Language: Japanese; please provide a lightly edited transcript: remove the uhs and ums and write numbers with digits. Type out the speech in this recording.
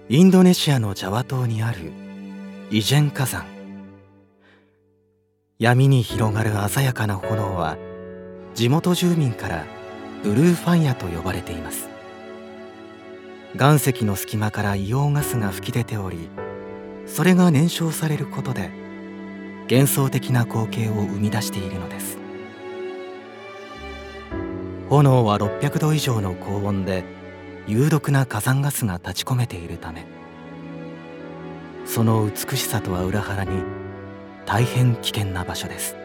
インドネシアのジャワ島にあるイジェン火山。闇に広がる鮮やかな炎は地元住民からブルーファイアと呼ばれています。岩石の隙間から硫黄ガスが噴き出ており、それが燃焼されることで幻想的な光景を生み出しているのです。炎は600度以上の高温で有毒な火山ガスが立ち込めているため、その美しさとは裏腹に大変危険な場所です。